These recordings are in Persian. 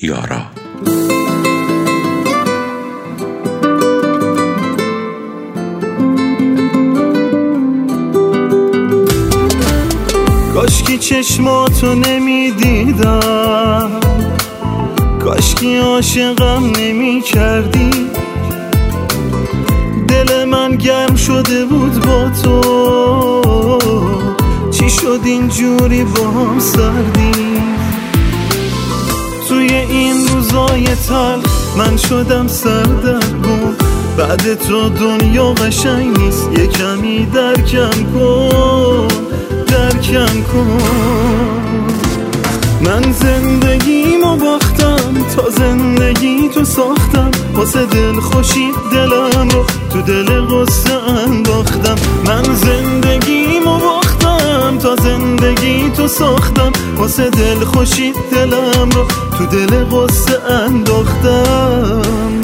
یارا. کاشکی چشماتو نمیدیدم، کاشکی عاشقم نمی کردی، دل من گرم شده بود با تو، چی شد اینجوری با هم سردی؟ توی این روزای تلخ من شدم سردرگم، بعد تو دنیا قشنگ نیست، یه کمی درکم کن، درکم کن. من زندگیمو باختم تا زندگی تو ساختم، واسه دل خوشی دلم رو تو دل غصه انداختم. من زندگیمو باختم تا زندگی تو ساختم، واسه دل خوشی دلم رو تو دل غصه انداختم.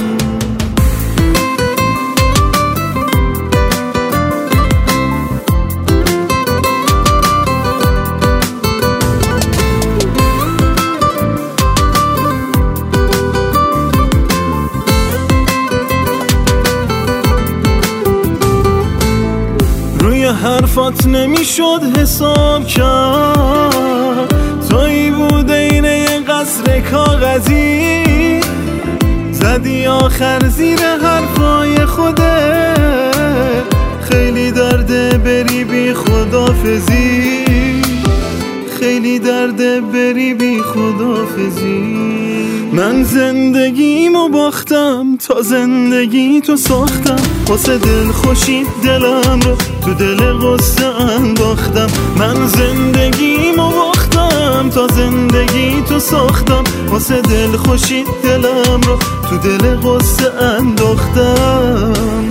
حرفات نمیشد حساب کرد، تویی بود این یه قصر کاغذی، زدی آخر زیر حرفای خودت، خیلی درده بری بی خدافزی، خیلی درده بری بی خدافزی. من زندگیمو باختم تا زندگی تو ساختم، واسه دل خوشی دلم رو تو دل غصه انداختم. من زندگیمو باختم تا زندگی تو ساختم، واسه دل خوشی دلم رو تو دل غصه انداختم.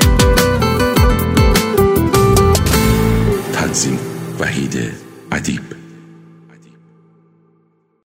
وحید ادیب.